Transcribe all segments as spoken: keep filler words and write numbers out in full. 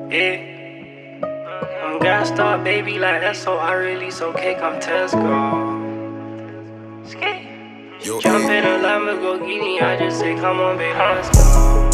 Yeah, I'm gassed up, baby, like that's so I release, okay, come Tesco. Yo, Jump in a Lamborghini, I just say, come on, baby, let's go.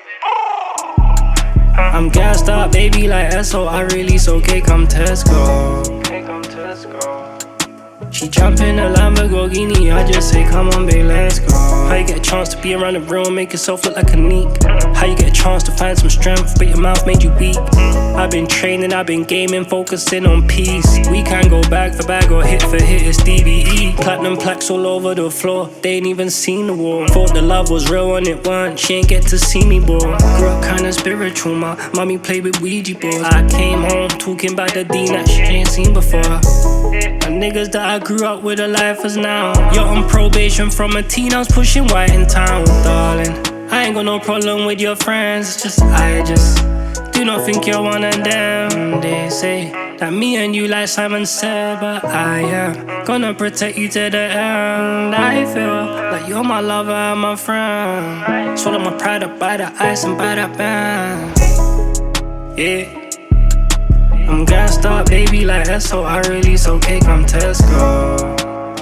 I'm gassed up, baby, like S O I release, okay, come Tesco. Okay, come Tesco. She jump in a Lamborghini, I just say, come on, babe, let's go. How you get a chance to be around the room, make yourself look like a neek? How you get a chance to find some strength, but your mouth made you weak? I've been training, I've been gaming, focusing on peace. We can go bag for bag or hit for hit, it's D B E. Platinum plaques all over the floor, they ain't even seen the war. Thought the love was real and it weren't, she ain't get to see me, boy. Grew up kinda spiritual, my mommy played with Ouija boards. I came home talking about the Dean that she ain't seen before. The niggas that I grew up with are lifers now. You're on probation from a teen, I was pushing white in town, darling. I ain't got no problem with your friends, it's just I just do not think you're one of them. They say that me and you like Simon said, but I am gonna protect you to the end. I feel like you're my lover and my friend. Swallow my pride up by the ice and by that band. Yeah, I'm gassed up, baby, like S O I release, okay, come Tesco.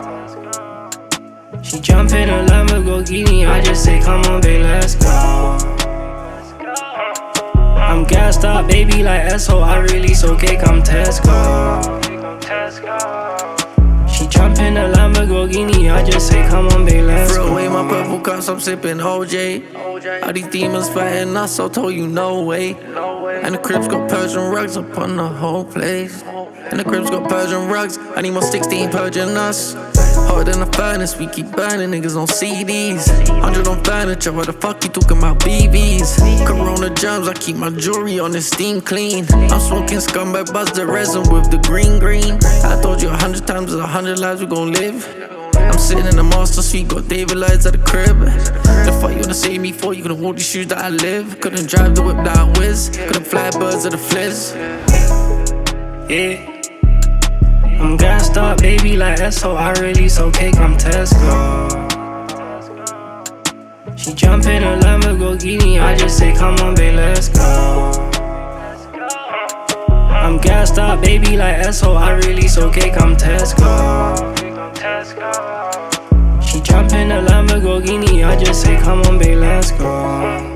She jump in a Lamborghini, I just say, come on, babe, let's go. I'm gassed up, baby, like S O I release, okay, come Tesco. She jump in a Lamborghini, I just say, come on, babe, let's throw go. away my purple cups, I'm sipping O J. All these demons fighting us, so told you no way. And the cribs got Persian rugs up on the whole place. And the cribs got Persian rugs, I need more sixteen purging us. Hotter than a furnace, we keep burning, niggas on C Ds. Hundred on furniture, what the fuck you talking about B Bs? Corona germs, I keep my jewelry on the steam clean. I'm smoking scumbag, buzz the resin with the green green. I told you a hundred times, there's a hundred lives we gon' live. I'm sitting in the master suite, got David lights at the crib. The fuck you wanna save me for? You gonna walk these shoes that I live? Couldn't drive the whip that I whiz, couldn't fly birds at the fliz. Yeah, I'm gassed up, baby, like S O I release, okay, come Tesco. She jump in a Lamborghini, I just say, come on, babe, let's go. I'm gassed up, baby, like S O I release, okay, come Tesco. She jump in a Lamborghini, I just say, come on, babe, let's go.